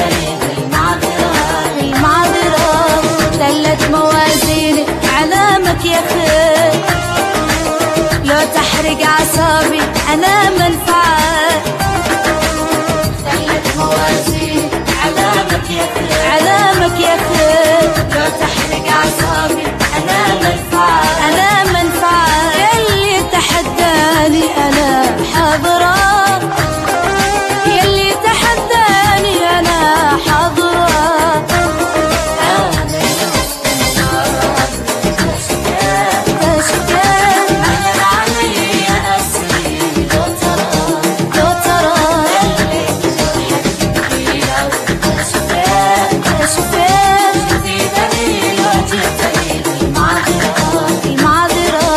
طريق المعذرة دلت موازيني علامك يا خير، لو تحرق أعصابي أنا منفعة. دلت موازيني علامك يا خير، علامك يا خير، لو تحرق أعصابي أنا منفعة، أنا منفعة. يلي تحداني أنا حاضرة، يلي تحداني أنا حاضرة. تشكر أنا علي يا أسري لو ترى، لو ترى تشكر في دليل وجهتي المعذرة، المعذرة.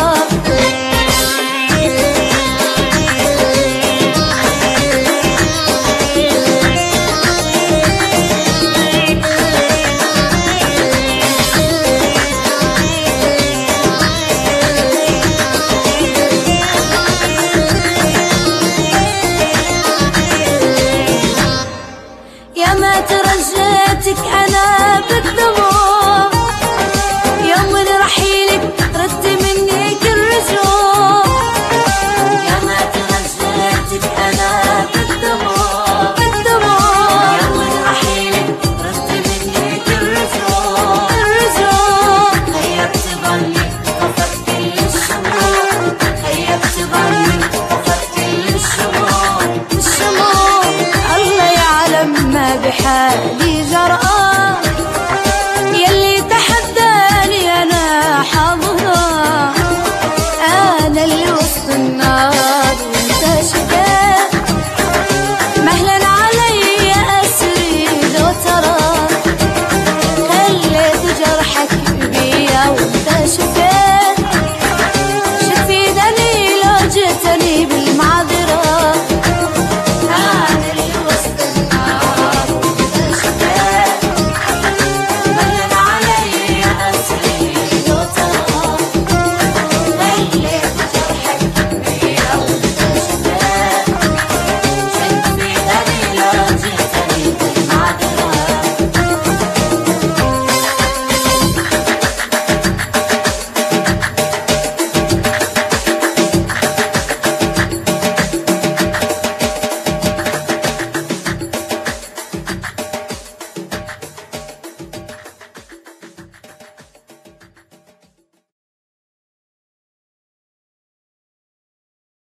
يا ما ترجيتك أنا بالدموع، يوم رحيلك رد مني كل رجوع. يا ما ترجيتك أنا بالدموع، بالدموع، يوم رحيلك رد مني كل رجوع، كل رجوع. خيبت ظني طفت كل الشموع، خيبت ظني طفت كل الشموع، الشموع. الله يعلم ما بحالي جرأة،